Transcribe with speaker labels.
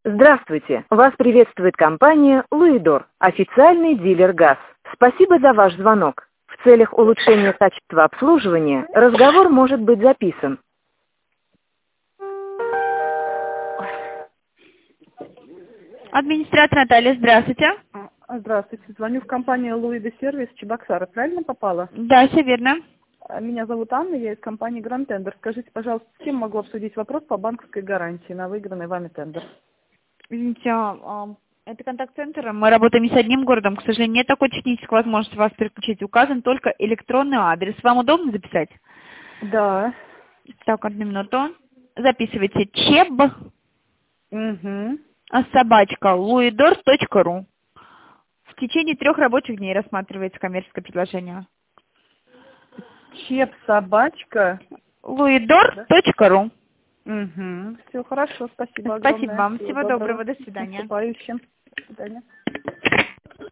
Speaker 1: Здравствуйте! Вас приветствует компания «Луидор», официальный дилер ГАЗ. Спасибо за ваш звонок. В целях улучшения качества обслуживания разговор может быть записан.
Speaker 2: Администратор Наталья, здравствуйте.
Speaker 3: Здравствуйте. Звоню в компанию «Луида Сервис» Чебоксары. Правильно попала?
Speaker 2: Да, все верно.
Speaker 3: Меня зовут Анна, я из компании «Гранд Тендер». Скажите, пожалуйста, с кем могу обсудить вопрос по банковской гарантии на выигранный вами тендер?
Speaker 2: Извините, это контакт-центр. Мы работаем не с одним городом. К сожалению, нет такой технической возможности вас переключить. Указан только электронный адрес. Вам удобно записать?
Speaker 3: Да.
Speaker 2: Так, одну минуту. Записывайте. ЧЕБ
Speaker 3: Угу.
Speaker 2: собачка luidor.ru. В течение 3 рабочих дней рассматривается коммерческое предложение.
Speaker 3: Чеп собачка.
Speaker 2: luidor.ru.
Speaker 3: Угу. Все хорошо, спасибо огромное.
Speaker 2: Спасибо вам.
Speaker 3: Всего
Speaker 2: Всего доброго. До
Speaker 3: С
Speaker 2: свидания.
Speaker 3: наступающим. До свидания.